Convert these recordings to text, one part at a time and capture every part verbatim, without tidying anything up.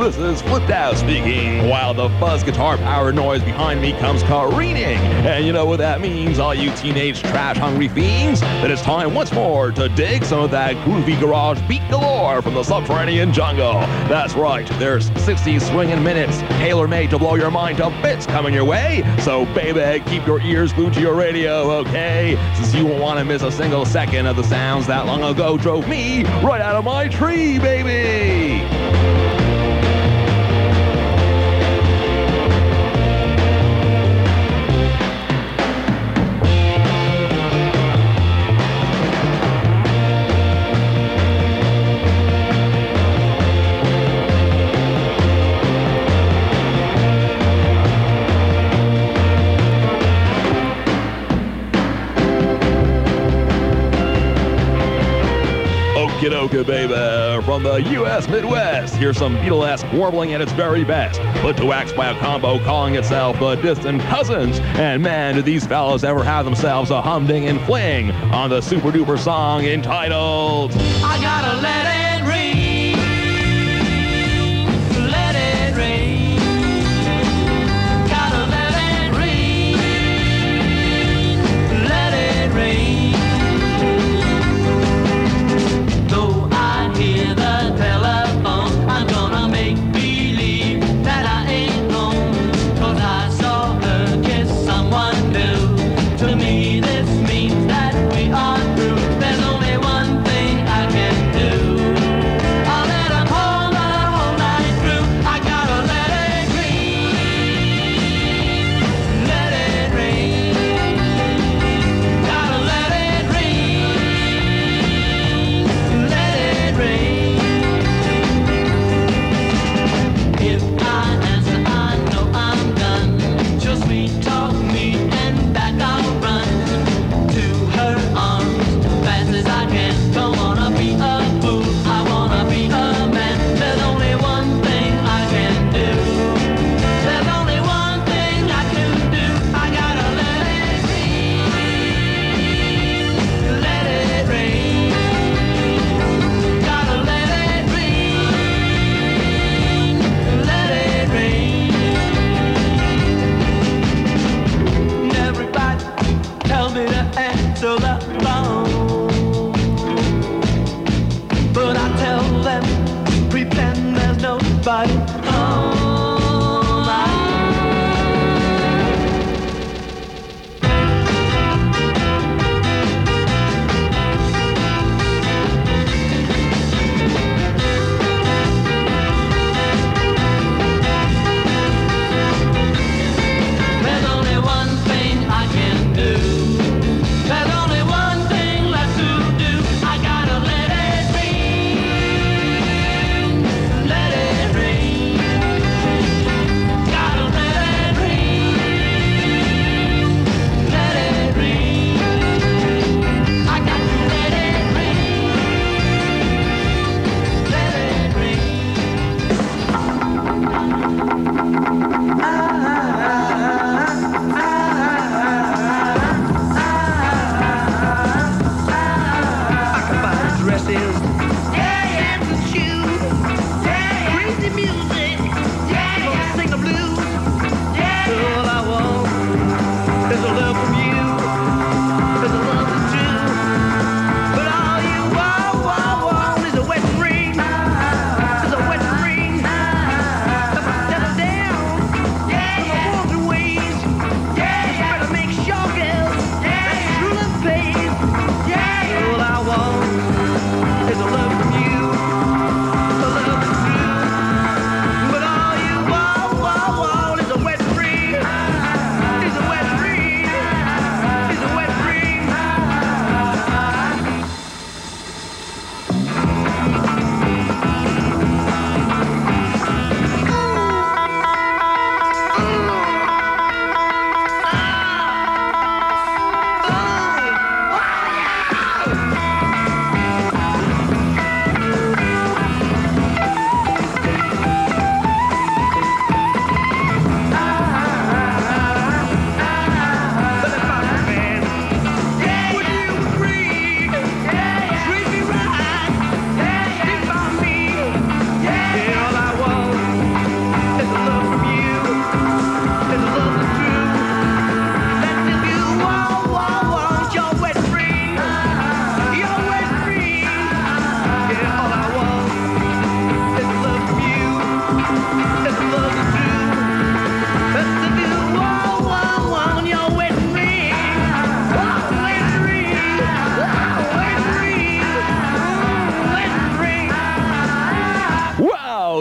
this is Flipped Out speaking, while the fuzz guitar powered noise behind me comes careening. And you know what that means, all you teenage trash-hungry fiends? That it's time once more to dig some of that groovy garage beat galore from the subterranean jungle. That's right, there's sixty swinging minutes, tailor-made to blow your mind to bits coming your way. So baby, keep your ears glued to your radio, okay? Since you won't want to miss a single second of the sounds that long ago drove me right out of my tree, baby! Okie baby, from the U S Midwest, here's some Beatle-esque warbling at its very best, put to wax by a combo calling itself the Distant Cousins. And man, did these fellows ever have themselves a humding and fling on the super-duper song entitled I Gotta Let It Rain, Let It Rain, Gotta Let It Rain, Let It Rain. Let it rain.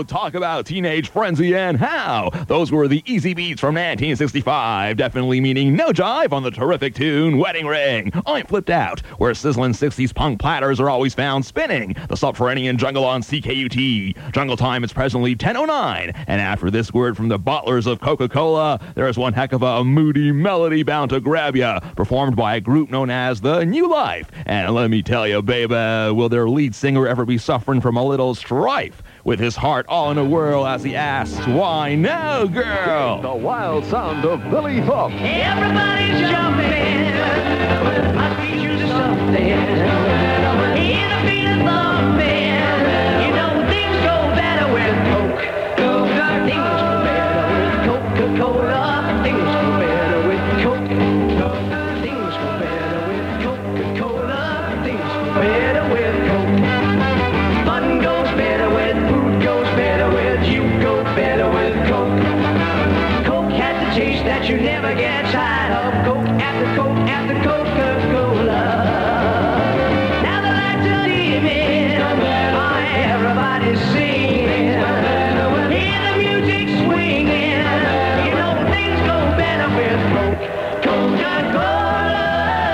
Oh, talk about teenage frenzy and how. Those were the easy beats from nineteen sixty-five, definitely meaning no jive on the terrific tune Wedding Ring. I'm Flipped Out, where sizzling sixties punk platters are always found spinning. The subterranean jungle on C K U T. Jungle time is presently ten oh nine, and after this word from the butlers of Coca-Cola, there is one heck of a moody melody bound to grab ya, performed by a group known as The New Life. And let me tell you, baby, will their lead singer ever be suffering from a little strife? With his heart all in a whirl as he asks, why now, girl? The wild sound of Billy Thump. Everybody's jumping. Must be choosing something. In the beat of thumping. You know things go better with Coke. Coke. Things go better with Coca-Cola. Things go better with Coke. Things go better with Coca-Cola. Things go better with Coke. Fun goes better with food goes better with you go better with Coke. Coke has the taste that you never get tired of. Coke after Coke after Coca-Cola. Now the lights are dimming, everybody's singing, hear the music swinging. You know things go better with Coke. Coca-Cola,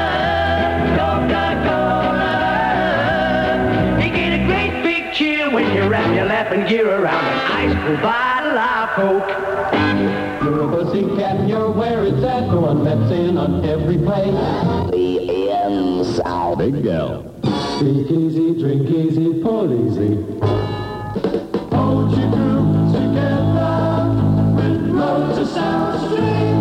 Coca-Cola. You get a great big cheer when you wrap your laughing gear around an ice cool bottle of Coke. You're a pussycat and you're where it's at. The one that's in on every place. The end sound. Big L. Speak easy, drink easy, pull easy. Hold your group together with loads of sound string.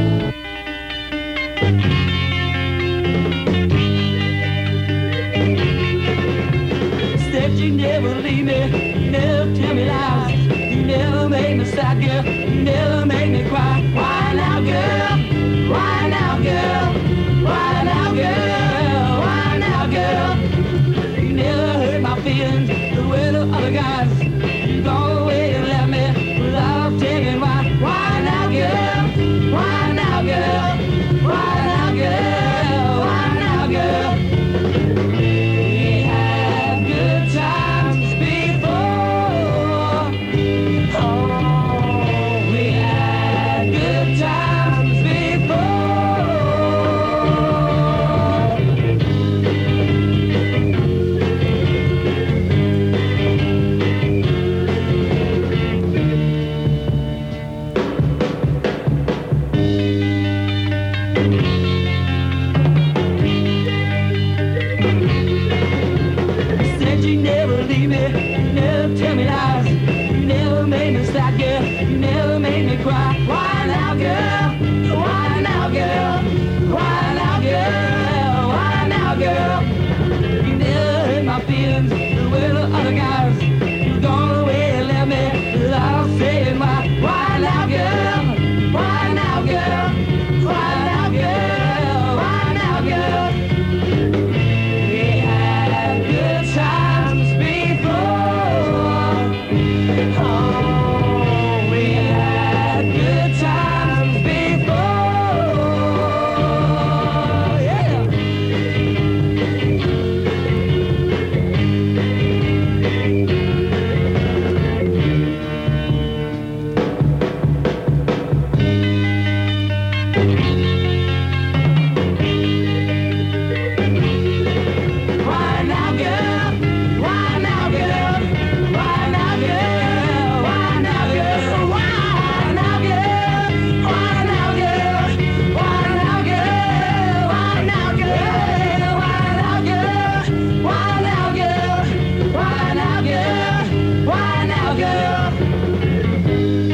Said you never leave me, never tell me lies. You never make me sad, girl. You never make me cry. Why now, girl? Why now, girl? Why now, girl? Why now, girl? You never hurt my feelings the way the other guys. You gone away and left me without telling why. Why now, girl? Why now, girl? Why now, girl? Why now, girl? We had good times before. Oh, we had good times before. Said you never leave me, you never tell me lies. You never made me sad, girl. You never made me cry. Why now, girl? Why now, girl? Why now, girl? Why now, girl? You never hurt my feelings the way the other guys. You gone away and left me without saying why. Why now, girl? Why now, girl? Why now, girl? Why now, girl? We had good times before. Oh, we had good times before. Yeah. Why now, girl? Why now, girl? Why now, girl? Why now, girl? Why now, girl? Why now, girl? Why now, girl? Why now, girl? Why now, girl? Why now, girl? Why now, girl? Why now, girl?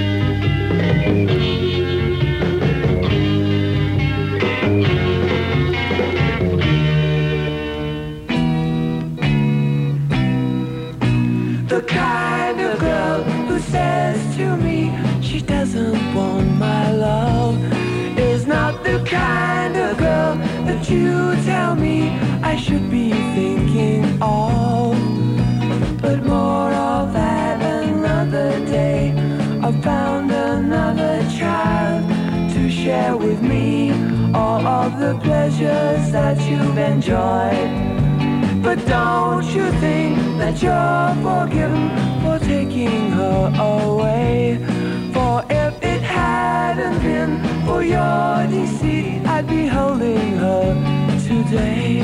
The kind of girl who says to me she doesn't want my love is not the kind of girl that you tell me I should be thinking of. But more of that another day. I found another child to share with me all of the pleasures that you've enjoyed. But don't you think that you're forgiven for taking her away. For if it hadn't been for your deceit, I'd be holding her today.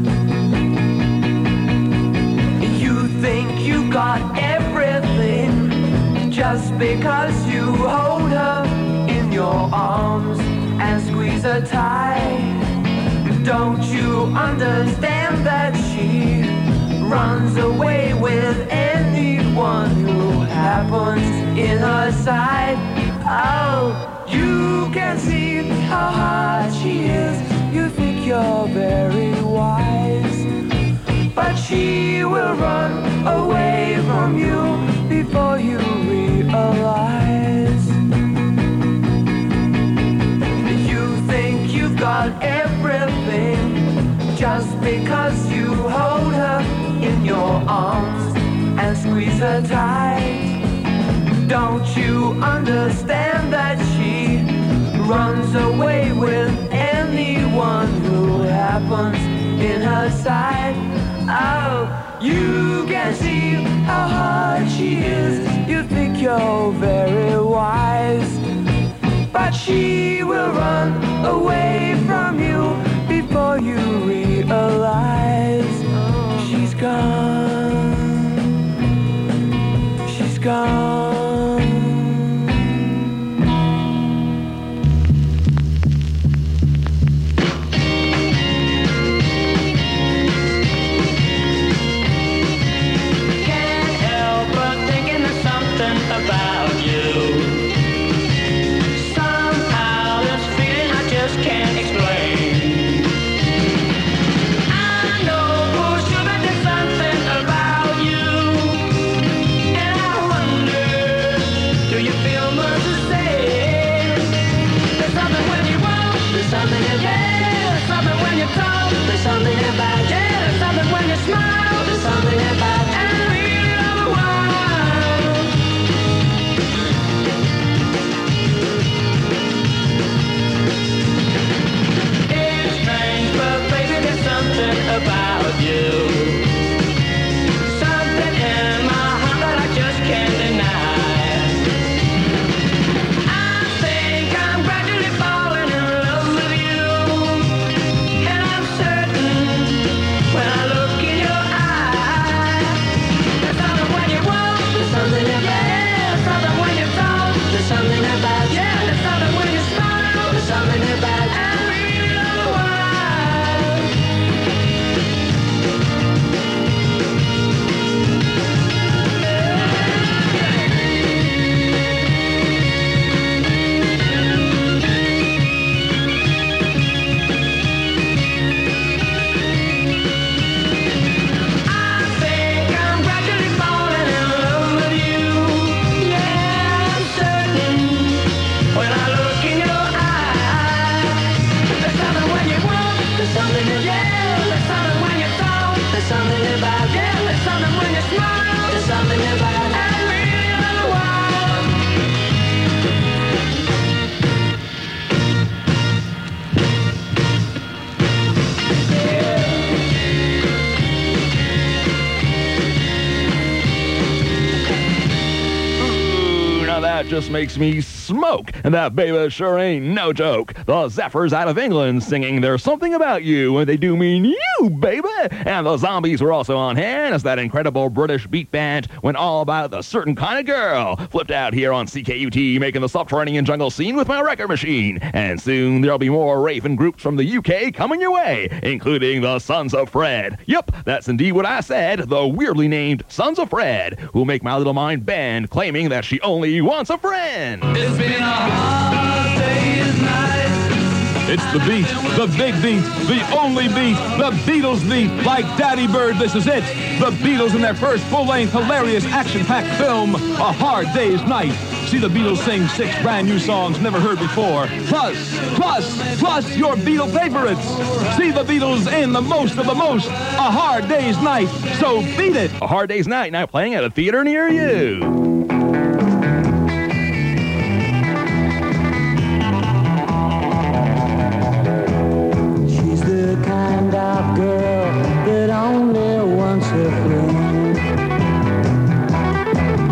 You think you got everything just because you hold her in your arms and squeeze her tight. Don't you understand that she runs away with anyone who happens in her sight? Oh, you can see how hard she is. You think you're very wise, but she will run away from you before you realize. You think you've got everything just because you hold her in your arms and squeeze her tight. Don't you understand that she runs away with anyone who happens in her sight? Oh, you can see how hard she is. You think you're very wise, but she will run away from you before you realize. She's gone. She's gone. Something about, yeah, there's something when you smile. There's something about, and I really love the world. It's strange, but baby, there's something about you. Something in my heart that I just can't deny. I think I'm gradually falling in love with you, and I'm certain when I look in your eyes. There's something when you walk, there's something about, yeah, there's something when you talk, there's something about, yeah, there's something when you smile, there's something about, I really love the world. That just makes me smoke, and that baby sure ain't no joke. The Zephyrs out of England singing There's Something About You, and they do mean you, baby. And the Zombies were also on hand as that incredible British beat band went all about the certain kind of girl. Flipped out here on C K U T, making the subterranean jungle scene with my record machine. And soon there'll be more raving groups from the U K coming your way, including the Sons of Fred. Yep, that's indeed what I said, the weirdly named Sons of Fred, who make my little mind bend, claiming that she only wants a friend. It's been a hard day's night. It's the beat, the big beat, the only beat, the Beatles beat. Like Daddy Bird, this is it. The Beatles in their first full-length, hilarious, action-packed film, A Hard Day's Night. See the Beatles sing six brand new songs never heard before. Plus, plus, plus your Beatle favorites. See the Beatles in the most of the most, A Hard Day's Night. So beat it. A Hard Day's Night now playing at a theater near you. Girl that only wants a friend.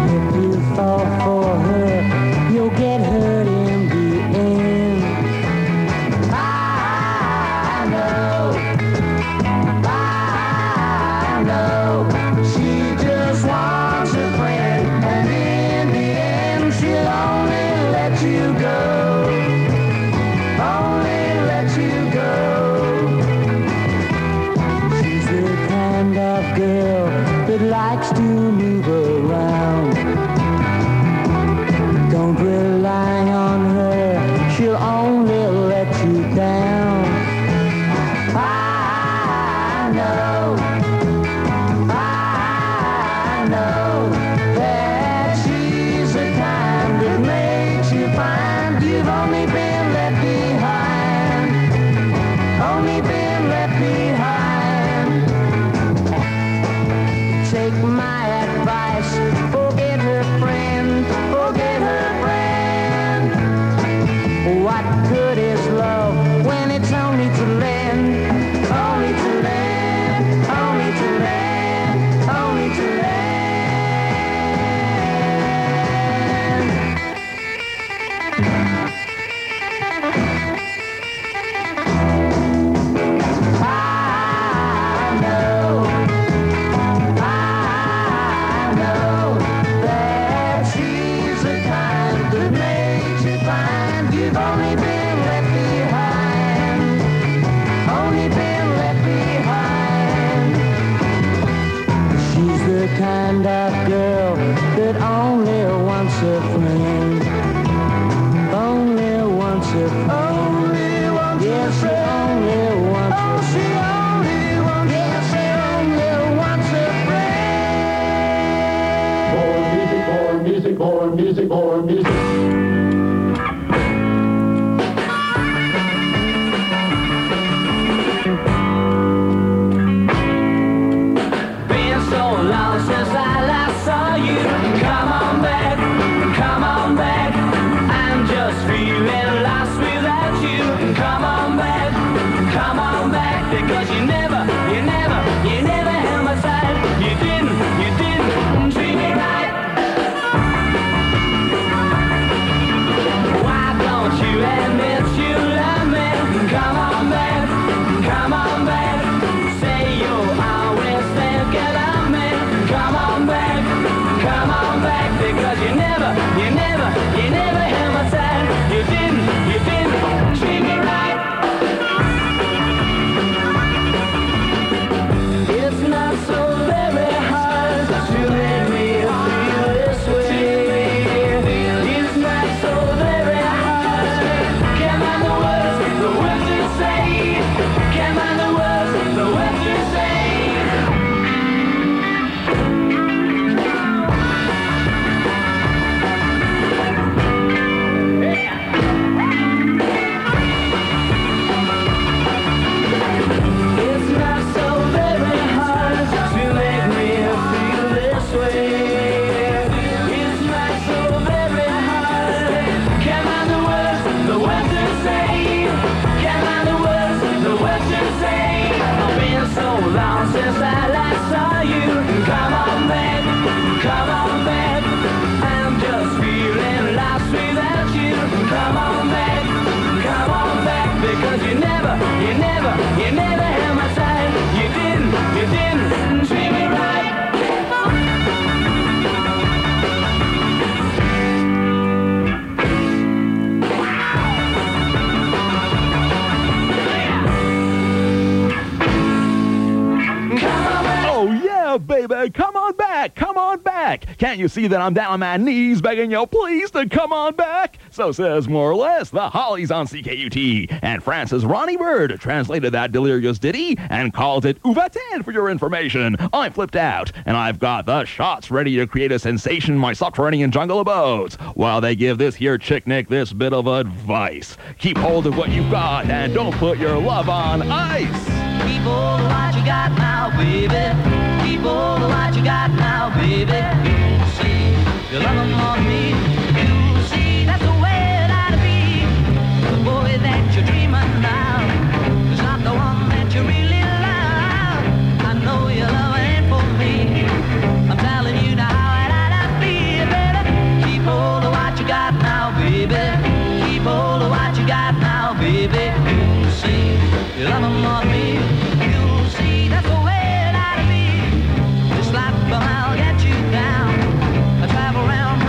move around. Don't rely on her, she'll only let you down. I know, I know that she's the kind that makes you find you've only been left behind, only been left behind. Take my advice, forget her friend, forget her friend. What good is love when it's only to lend, only to lend, only to lend, only to lend. I know, I know that she's the kind that makes you find you've only been left behind, only been left behind. She's the kind of girl that only wants a friend, only wants a friend. Only wants yes, a friend. Only wants oh, a she only wants yes, a friend. Only wants a friend. More music, more music, more music, more music. Been so long since I last saw you. Come on back, come on back. I'm just feeling lost without you. Come on back, come on back. Because you never, you never, you never held my side. You didn't, you didn't treat me right. Why don't you admit you love me? Come on back, come on back. Say you'll always think you love me. Come on back, come on back. Because you never, you never, you never held my side. You didn't, you didn't treat me right. It's not so very hard to make me feel this way. It's not so very hard. Can't find the words, the words to say. Can't find the words, the words to say. It's not so very hard to make me feel this way. It's not so very hard. Can't find the words, the words to say. Can't find the words, the words to say. It's been so long since I last saw you. Come on back, come on back. I'm just feeling lost without you. Come on back, come on back. Because you never, you never, you never held my side. You didn't, you didn't treat me right. Come on back. Oh, yeah, baby. Come on back. Come on back. Can't you see that I'm down on my knees begging you please to come on back? So says more or less the Hollies on C K U T. And Francis Ronnie Bird translated that delirious ditty and called it Uvaten for your information. I'm flipped out, and I've got the shots ready to create a sensation in my subterranean jungle abodes while they give this here chick Nick this bit of advice. Keep hold of what you've got and don't put your love on ice. Keep all the what you got now, baby. Keep all the what you got now, baby. You see, you love them on me. You see, that's the way it ought to be. The boy that you're dreaming now is not the one that you really love. I know your love ain't for me. I'm telling you now how it ought to be, baby. Keep all the what you got now, baby. Keep all the what you got now, baby. You see, you love them on me. You see, that's the way it ought to be. This life, I'll get you down. I travel around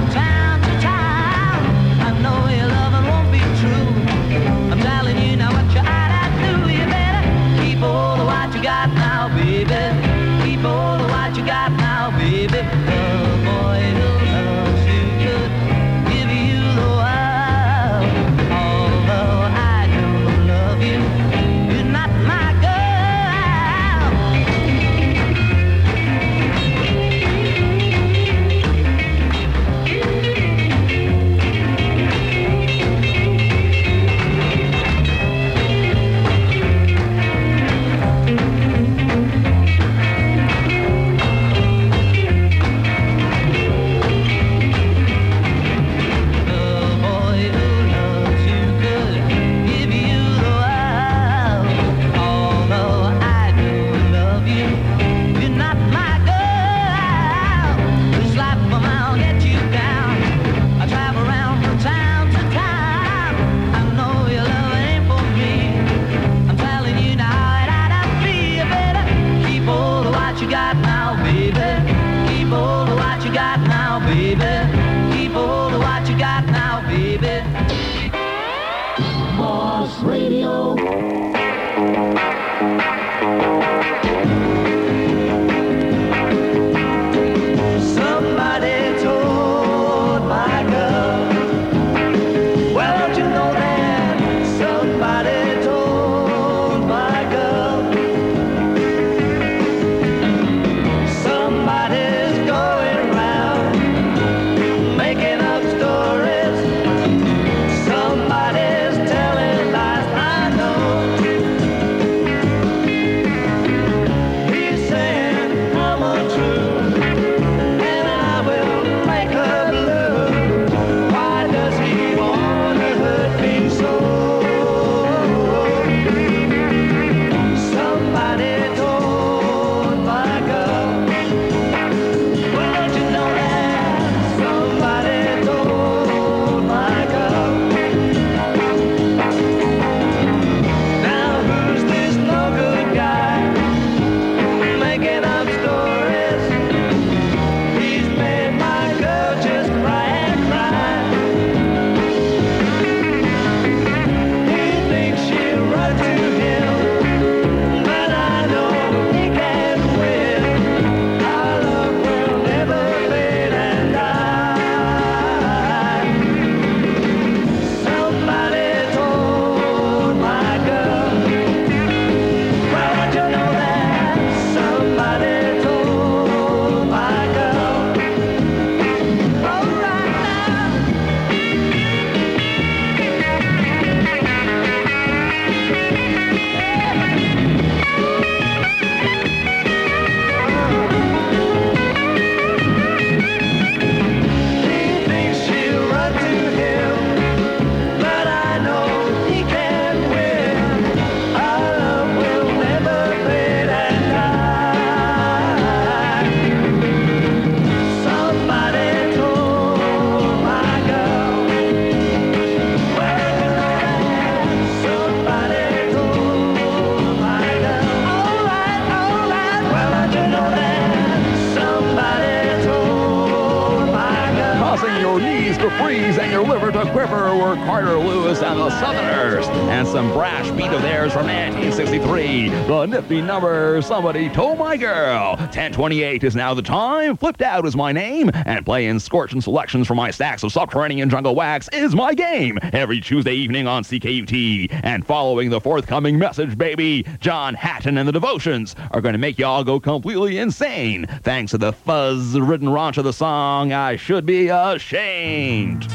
knees to freeze and your liver to quiver were Carter Lewis and the Southerners. And some brash beat of theirs from nineteen sixty-three. The nifty number, Somebody Told My Girl. ten twenty-eight is now the time. Flipped Out is my name. And playing scorching selections from my stacks of subterranean jungle wax is my game. Every Tuesday evening on C K U T. And following the forthcoming message, baby, John Hatton and the Devotions are going to make y'all go completely insane. Thanks to the fuzz-ridden raunch of the song, I Should Be Ashamed.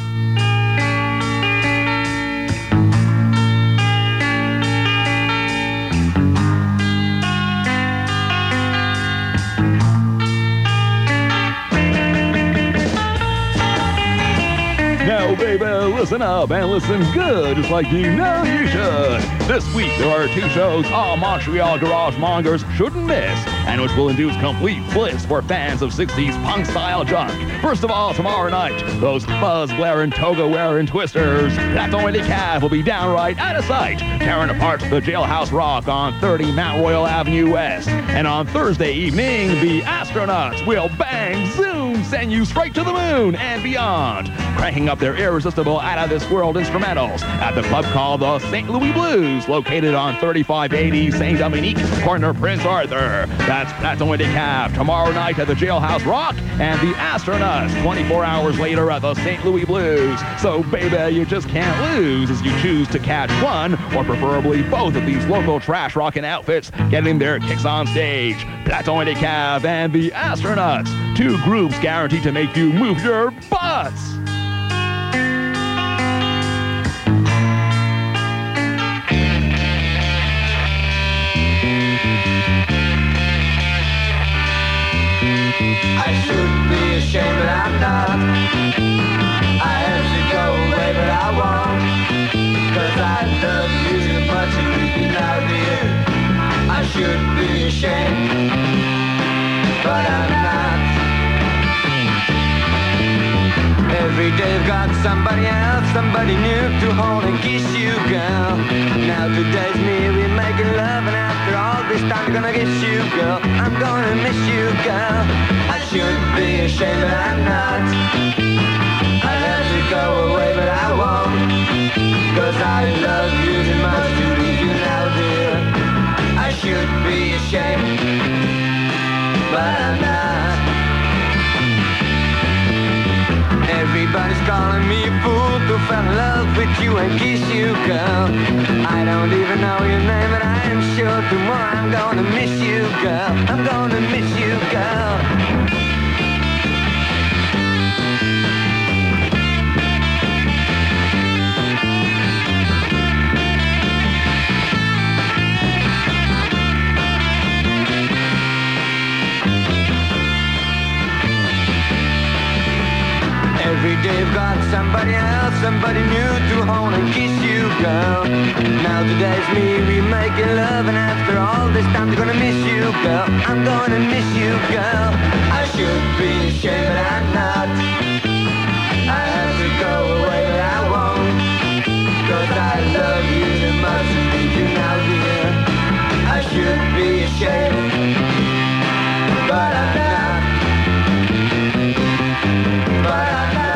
Now, baby, listen up and listen good, just like you know you should. This week, there are two shows all Montreal garage mongers shouldn't miss, and which will induce complete bliss for fans of sixties punk-style junk. First of all, tomorrow night, those fuzz-blaring, toga-wearing twisters, That's Only the Calf, will be downright out of sight, tearing apart the Jailhouse Rock on thirty Mount Royal Avenue West. And on Thursday evening, the Astronauts will bang, zoom, send you straight to the moon and beyond, cranking up their irresistible out-of-this-world instrumentals at the club called the Saint Louis Blues, located on thirty-five eighty Saint Dominique, corner Prince Arthur. That's That's Only the Calf, tomorrow night at the Jailhouse Rock, and the Astronauts twenty-four hours later at the Saint Louis Blues. So, baby, you just can't lose as you choose to catch one, or preferably both of these local trash rockin' outfits getting their kicks on stage. That's Only the Calf and the Astronauts, two groups guaranteed to make you move your butts. I should be ashamed, but I'm not. I have to go away, but I won't. Cause I love you too much to leave you now, dear. I should be ashamed, but I'm not. Every day I've got somebody else, somebody new to hold and kiss you, girl. Now today's me, we're making love, and after all this time I'm gonna kiss you, girl. I'm gonna miss you, girl. I should be ashamed, but I'm not. I have to go away, but I won't. Cause I love you too much to leave you now, dear. I should be ashamed, but I'm not. Everybody's calling me a fool to fall in love with you and kiss you, girl. I don't even know your name, but I am sure tomorrow I'm gonna miss you, girl. I'm gonna miss you, girl. Every day I've got somebody else, somebody new to hold and kiss you, girl. Now today's me, we making love, and after all this time, I'm gonna miss you, girl. I'm gonna miss you, girl. I should be ashamed, but I'm not. I have to go away, but I won't. Cause I love you too much to leave you now, dear. I should be ashamed, but I'm not. But I'm not.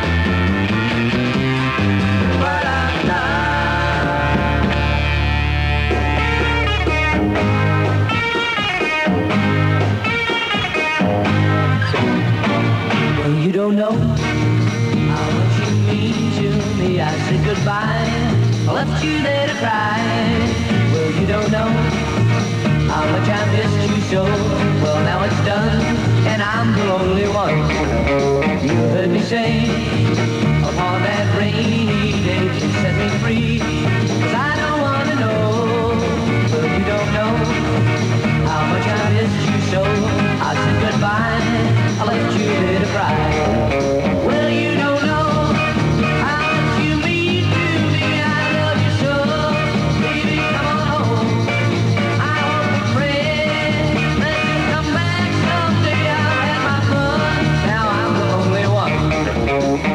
You don't know how much you mean to me. I said goodbye, I left you there to cry. Well, you don't know how much I missed you so. Well, now it's done, and I'm the lonely one. You heard me say, upon that rainy day, you set me free. 'Cause I don't want to know. Well, you don't know how much I missed you so. I said goodbye, I left you there to cry. Well, you don't know how much you mean to me. I love you so. Baby, come on home. I hope and pray that you come back someday. I've had my fun. Now I'm the only one.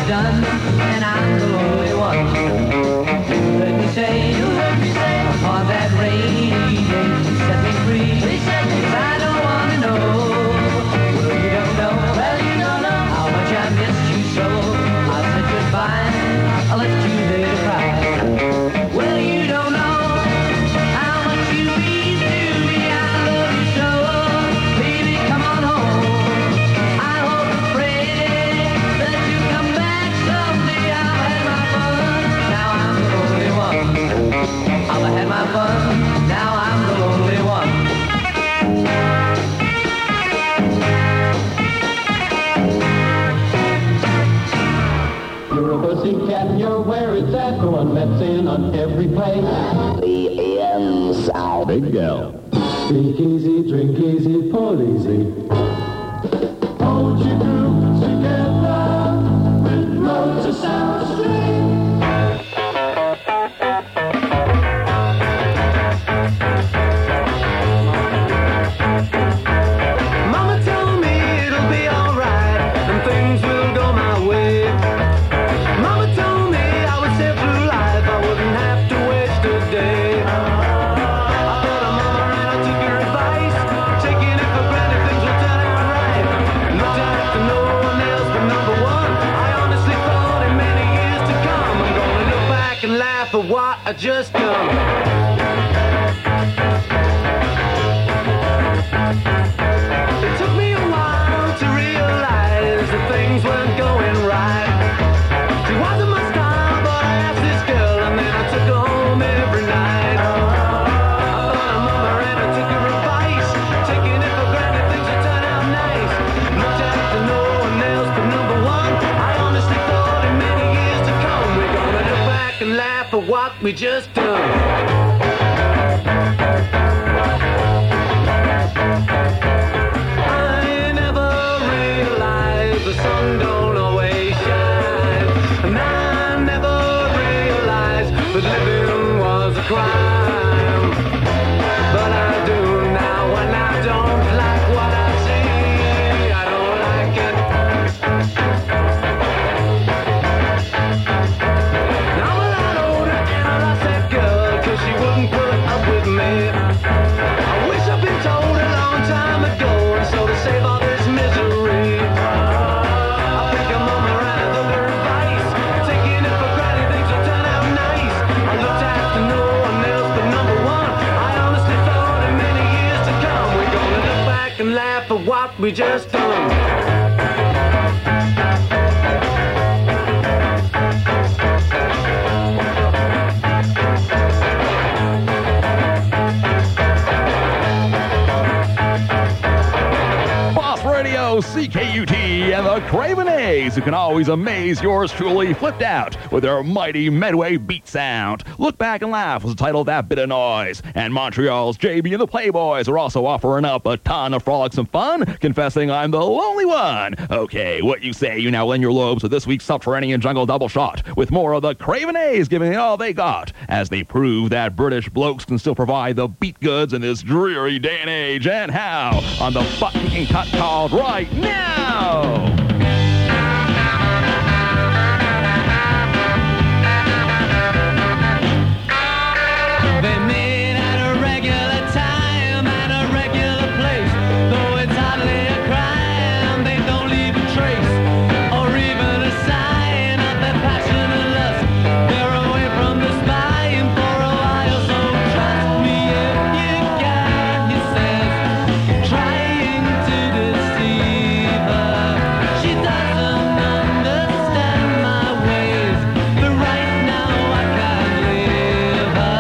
I've done, and I'm the only one. You heard me say, you heard me say, on that rainy day, set me free. They set me free. I don't wanna know. Well, you don't know. Well, you don't know how much I missed you so. I said goodbye. I left you there to cry. Well, you don't know how much you mean to me. I love you so. Baby, come on home. I hope and pray that you come back someday. I've had my fun. Now I'm the only one. I've had my fun. Now I'm the only one. You're a pussycat and you're where it's at. The one that's in on every play. The inside. Big L. Speak easy, drink easy, pull easy. Hold your group together with Road to South Street. Mama told me it'll be alright and things will go my way. Mama told me I would sail through life, I wouldn't have to waste a day. I thought of Mama and I took her advice, taking it for granted things will turn out right. Looked after no one else but number one. I honestly thought in many years to come I'm gonna look back and laugh at what I just done. It took me a while to realize that things weren't going right. She wasn't my style, but I asked this girl and then I took her home every night. I thought of Mama and I took her advice, taking it for granted things would turn out nice. Looked after no one else but number one. I honestly thought in many years to come we're gonna look back and laugh at what we just done. I never realized the sun don't always shine, and I never realized that living was a crime. But I do now, and I don't like what I see. I don't like it. Now I'm a lot older and I lost that girl 'cause she wouldn't put up with me. I wish I'd been told a long time ago, and so to save all this misery, I think I'm on my right. I took her advice, taking it for granted things will turn out nice. I looked after no one else but number one. I honestly thought in many years to come we're gonna look back and laugh at what we just done. Boss Radio, C K U T, and the Craven A's, who can always amaze yours truly, flipped out with their mighty Medway beat sound. Look Back and Laugh was the title of that bit of noise. And Montreal's J B and the Playboys are also offering up a ton of frolicsome fun, confessing I'm the lonely one. Okay, what you say? You now lend your lobes to this week's Subterranean Jungle Double Shot, with more of the Craven A's giving it all they got, as they prove that British blokes can still provide the beat goods in this dreary day and age, and how, on the butt-kicking cut called Right Now! They meet at a regular time and a regular place. Though it's hardly a crime, they don't leave a trace or even a sign of their passion and lust. They're away from the spying for a while, so trust me if you can, he says, trying to deceive her. She doesn't understand my ways, but right now I can't leave her.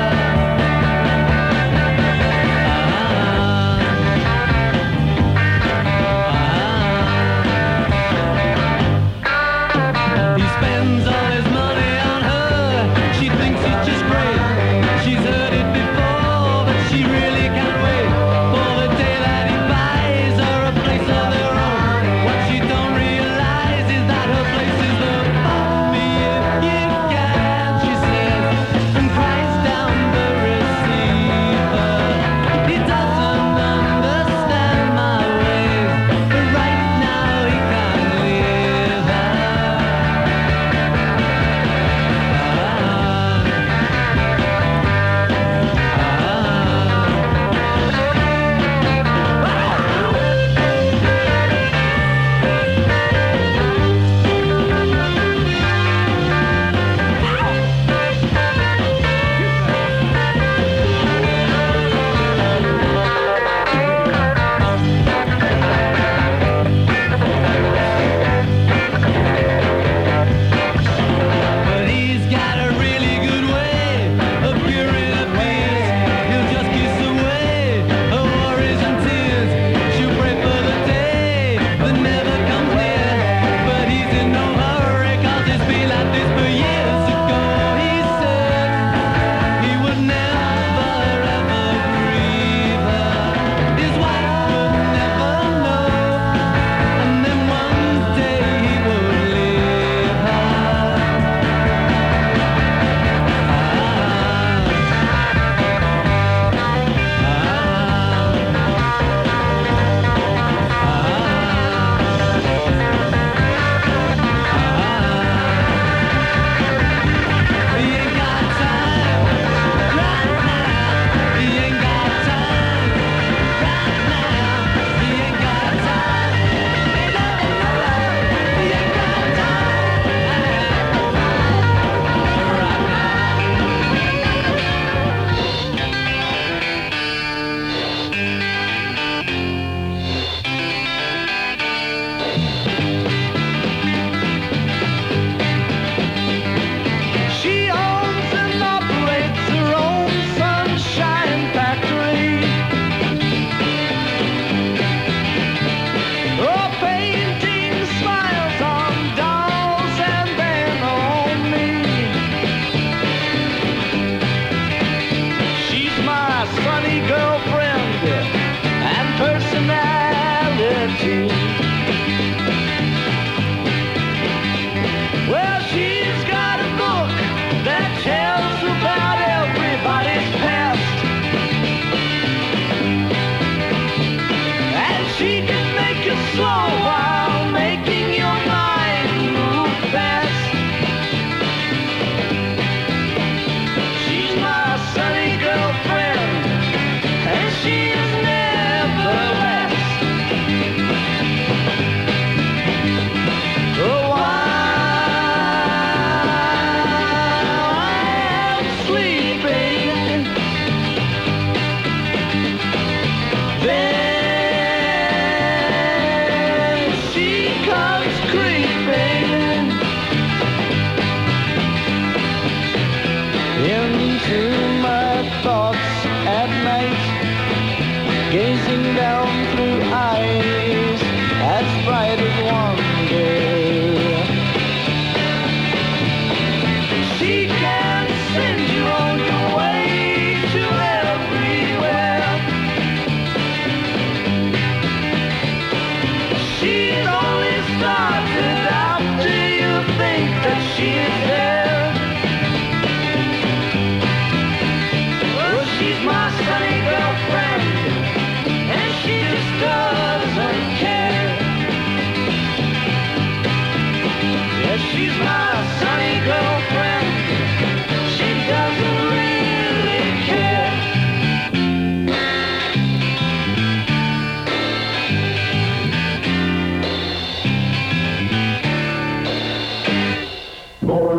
He spends all his money on her. She thinks it's just great. She's heard it before, but she really can't wait for the day that he buys her a place of their own. What she don't realize is that her place is the fuck me if you can, she says, and cries down the receiver. He doesn't understand my ways, but right now he can't leave her.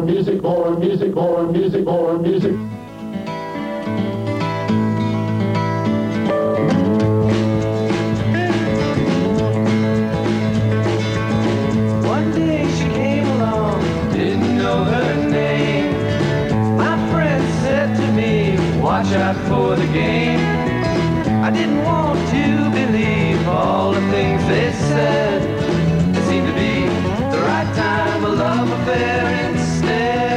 music, more music, more music, more music. One day she came along, didn't know her name. My friend said to me, watch out for the game. I didn't want to believe all the things they said. It seemed to be the right time, a love affair instead.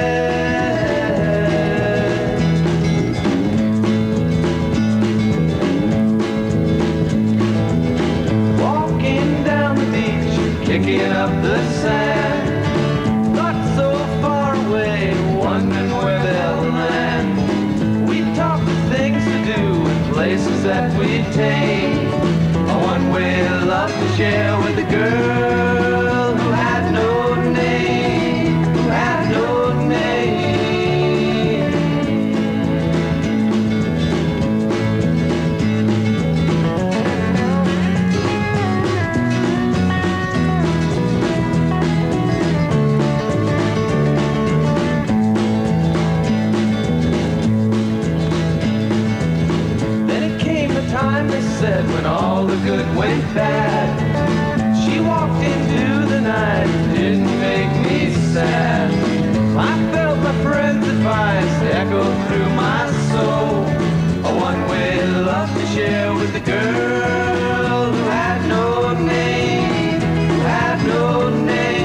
Walking down the beach, kicking up the sand, not so far away, wondering where they'll land. We talked of things to do and places that we'd take, a one-way love to share with a girl who had no name, who had no name. Then it came the time, they said, when all the good went bad. She walked into the night, didn't make me sad. I felt my friend's advice echo through my soul, a one-way love to share with the girl who had no name, who had no name.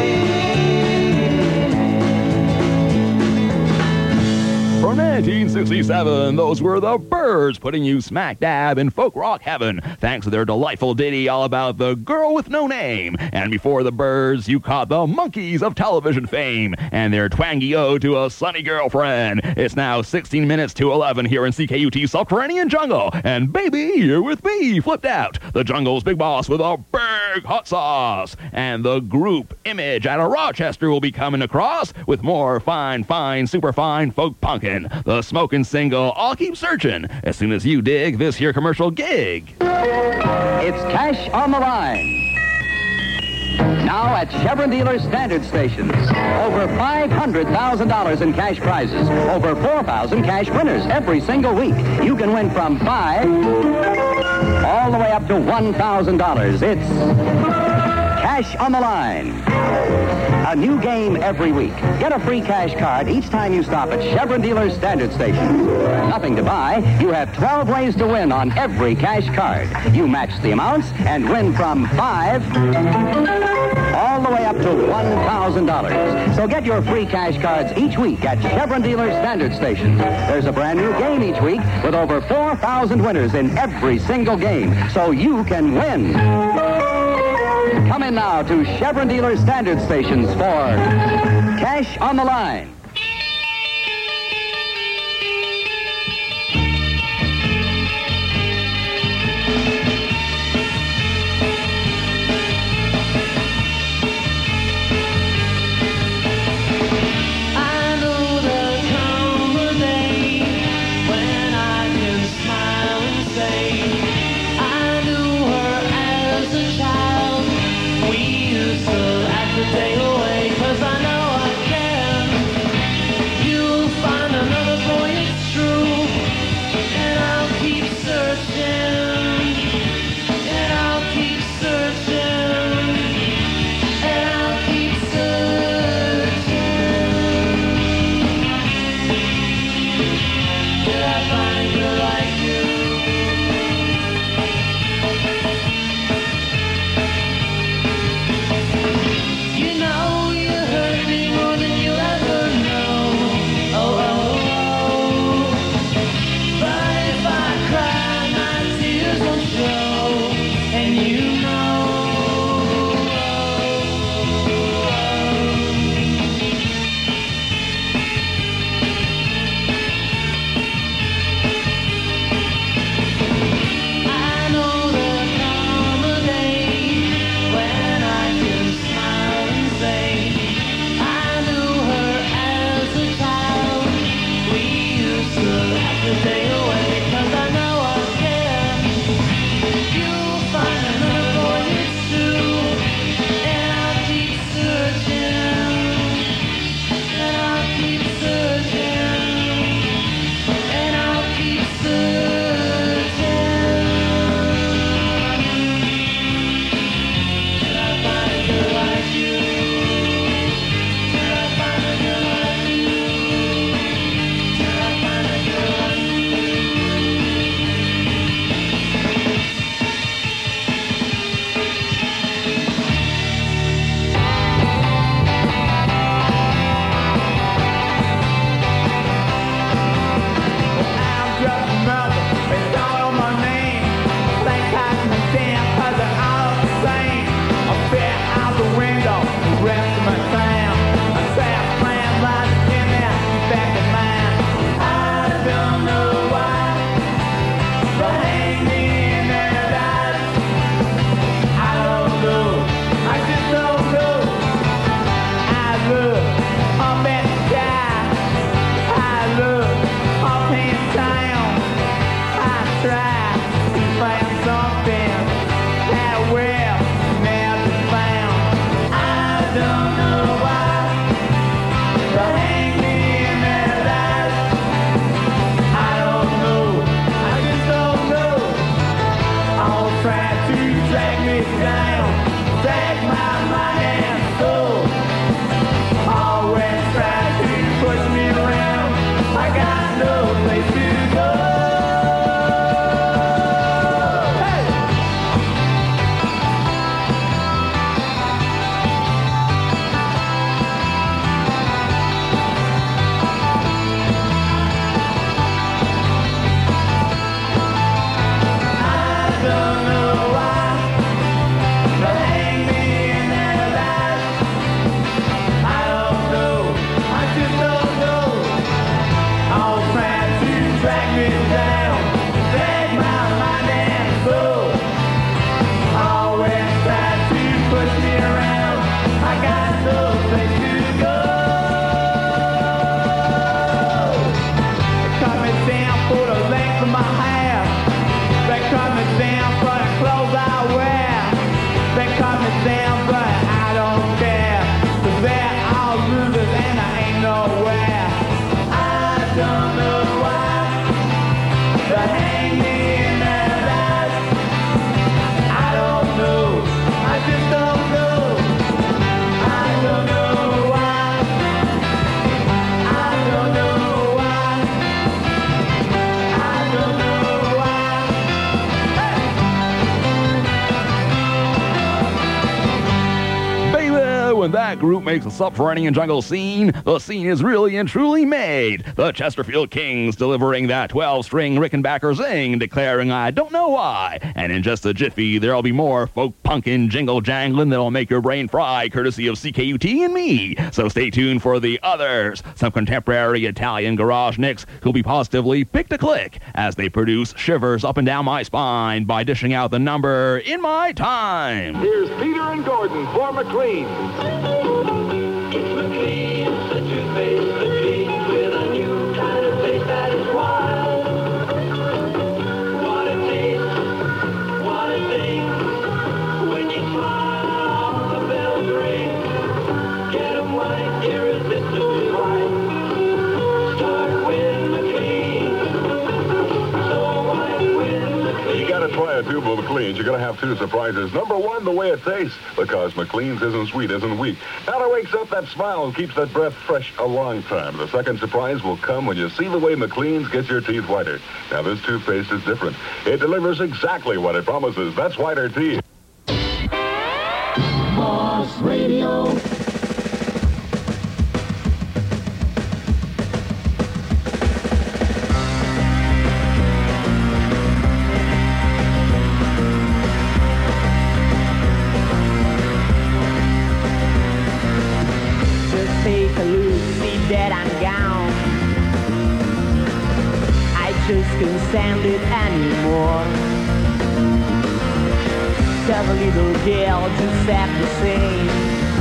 From nineteen sixty-seven, those were the Byrds putting you smack dab in folk rock heaven, thanks to their delightful ditty all about the girl with no name. And before the Byrds, you caught the Monkees of television fame and their twangy ode to a sunny girlfriend. It's now sixteen minutes to eleven here in C K U T Subterranean Jungle, and baby, you're with me, flipped out, the Jungle's big boss with a big hot sauce. And the group Image out of Rochester will be coming across with more fine, fine, super fine folk punkin'. The smoking single, I'll Keep Searching, as soon as you dig this here commercial gig. It's Cash on the Line. Now at Chevron dealers' standard stations, over five hundred thousand dollars in cash prizes, over four thousand cash winners every single week. You can win from five all the way up to one thousand dollars. It's Cash on the Line. A new game every week. Get a free cash card each time you stop at Chevron dealers' standard stations. Nothing to buy. You have twelve ways to win on every cash card. You match the amounts and win from five all the way up to one thousand dollars. So get your free cash cards each week at Chevron dealers' standard stations. There's a brand new game each week with over four thousand winners in every single game. So you can win. Come in now to Chevron dealers' standard stations for Cash on the Line. Day away, 'cause I know I can. that group makes a subterranean jungle scene, the scene is really and truly made. The Chesterfield Kings delivering that twelve-string Rickenbacker zing, declaring I don't know why. And in just a jiffy, there'll be more folk punkin' jingle jangling that'll make your brain fry, courtesy of C K U T and me. So stay tuned for the others, some contemporary Italian garage nicks who'll be positively picked a click as they produce shivers up and down my spine by dishing out the number in my time. Here's Peter and Gordon for McLean. It's McLean, the toothpaste that cleans with a new kind of taste that is wild. What a taste, what a thing, when you smile, the bells ring. Get 'em white, irresistibly white. Start with McLean, so white with McLean. You gotta try a tube of McLean's. You're gonna have two surprises. Number one, the way it tastes, because McLean's isn't sweet, isn't weak. Now it wakes up that smile and keeps that breath fresh a long time. The second surprise will come when you see the way McLean's gets your teeth whiter. Now this toothpaste is different. It delivers exactly what it promises. That's whiter teeth. Boss Radio. Just take a look, see that I'm gone. I just can't stand it anymore. Tell the little girl just act the same.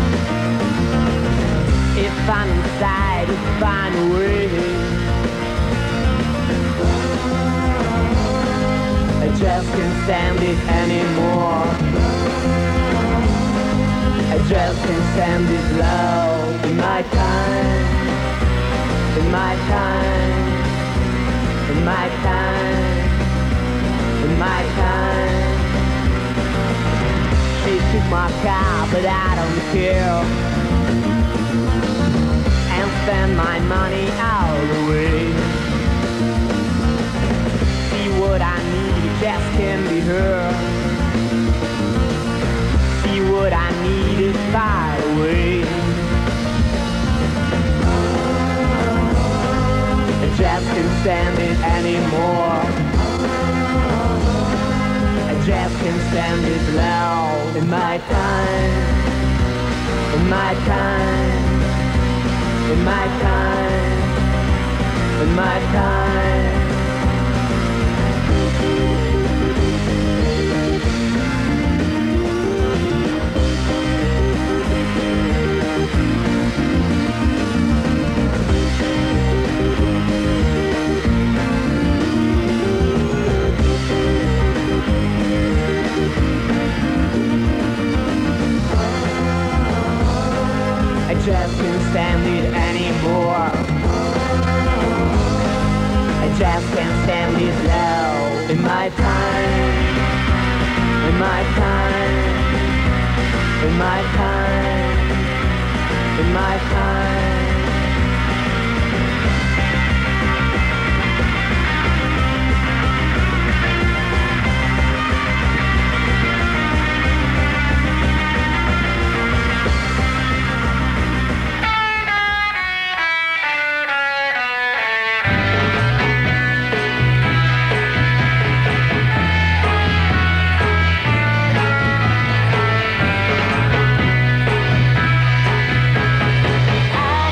If I'm inside, I'll find a way. I just can't stand it anymore. I just can't stand this love in my time, in my time, in my time, in my time. She took my car, but I don't care, and spend my money all the way. See what I need, it just can't be her. See what I need is far away. I just can't stand it anymore. I just can't stand this love in my time, in my time, in my time, in my time. I just can't stand it anymore. I just can't stand this love in my time, in my time, in my time, in my time. I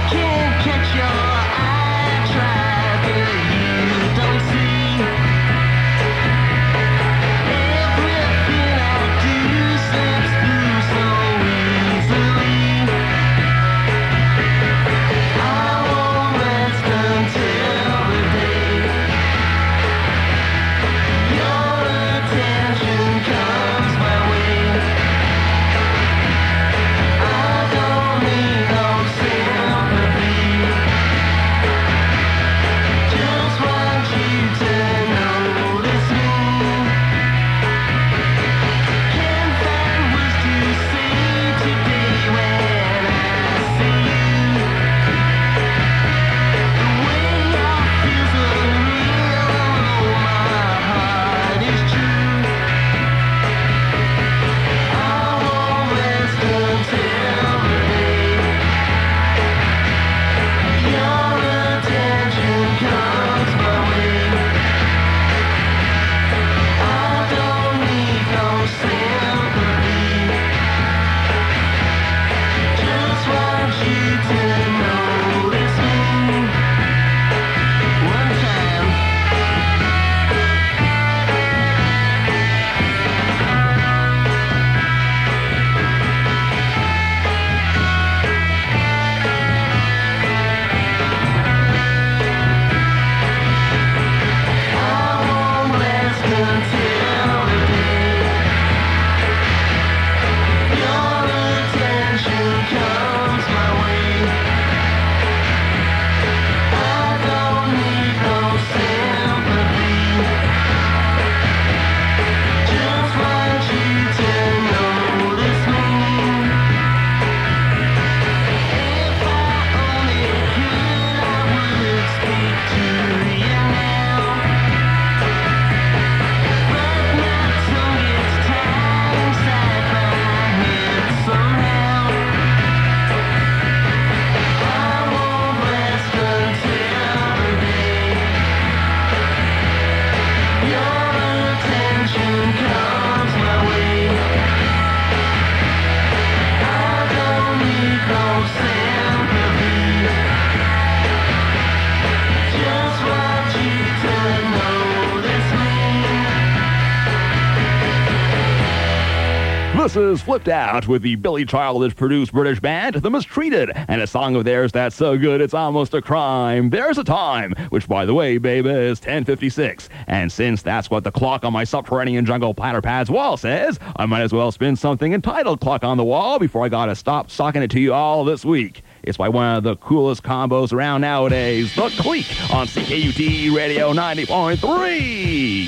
This is Flipped Out with the Billy Childish-produced British band The Mistreated, and a song of theirs that's so good it's almost a crime. There's a Time, which, by the way, baby, is ten fifty-six. And since that's what the clock on my Subterranean Jungle Platter Pads wall says, I might as well spin something entitled Clock on the Wall before I gotta stop socking it to you all this week. It's by one of the coolest combos around nowadays, The Clique, on C K U T Radio ninety point three.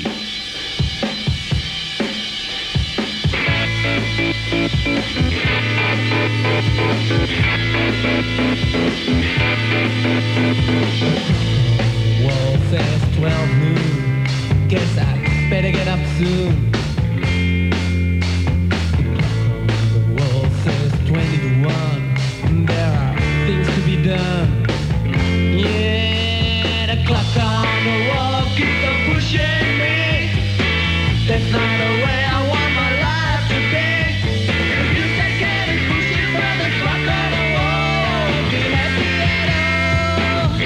Wall says twelve noon. Guess I better get up soon. The wall says twenty to one. There are things to be done. Yeah, the clock on the wall keeps on pushing me. That's not the way I want my life to be. If you can get it, push it by the clock on the wall. Won't be happy at all.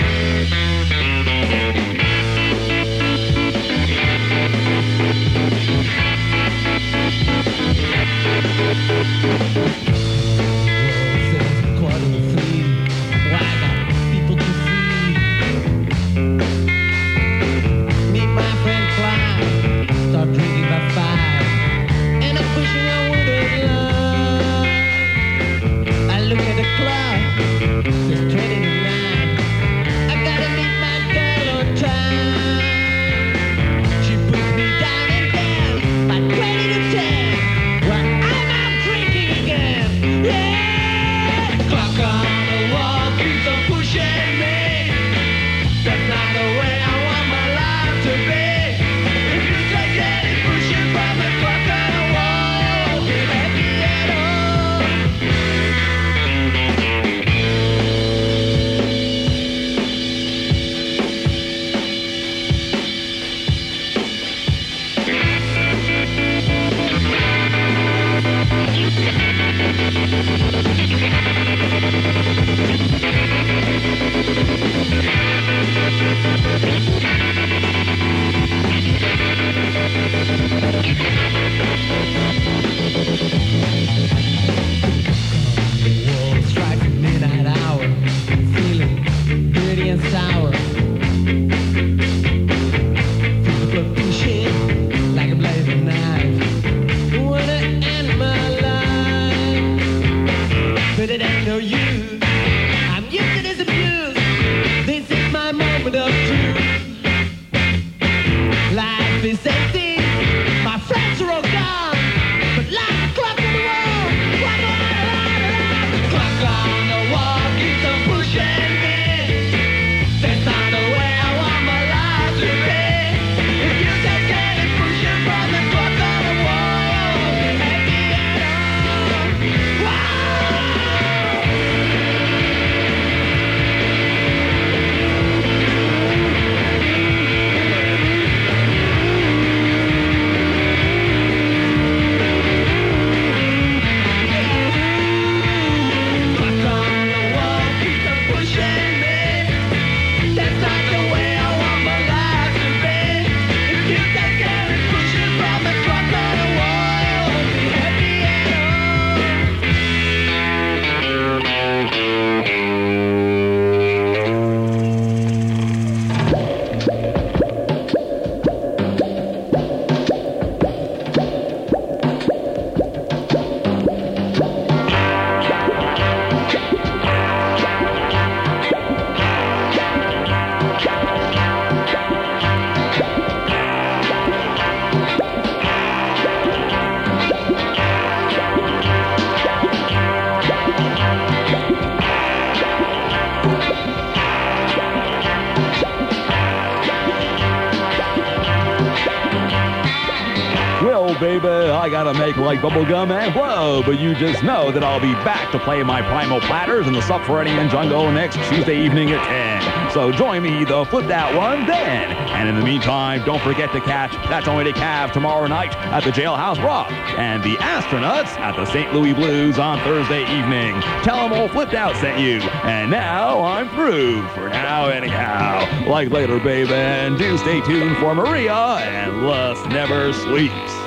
Wall says quarter to three. Why I got people to see? Meet my friend Clyde. Start drinking by five. And I'm pushing on with a line. I look at the clock. It's twenty to nine. I gotta meet my girl on time. She puts me down and down by twenty to ten. Where I'm out drinking again. Yeah! Clock on the wall keeps on pushing me. That's not the way I want my life to be. If you take any pushing from the clock on the wall, won't be happy at all. The wall strikes midnight hour, feeling dirty and sour. Feel the blood pushing like a blazing knife. Wanna end my life, but it ain't no use. I'm used to this abuse. This is my moment of truth. Life is empty, my friends are all gone, but like a clock on the wall, clock on the wall, clock on the wall keeps on pushing me. That's not the way I want my life to be. If you take any pushing from the clock on the wall, won't be happy at all. Clock on the wall keeps on pushing me. That's not the way I want my life to be. If you take any pushing from the clock on the wall, won't be happy at all. Well, baby, I gotta make like bubblegum and blow, but you just know that I'll be back to play my primal platters in the Subterranean Jungle next Tuesday evening at ten. So join me, the Flipped Out one, then. And in the meantime, don't forget to catch That's Only to Cav tomorrow night at the Jailhouse Rock, and the Astronauts at the Saint Louis Blues on Thursday evening. Tell them old Flipped Out sent you. And now I'm through, for now anyhow. Like later, baby, and do stay tuned for Maria, and Lust Never Sleeps.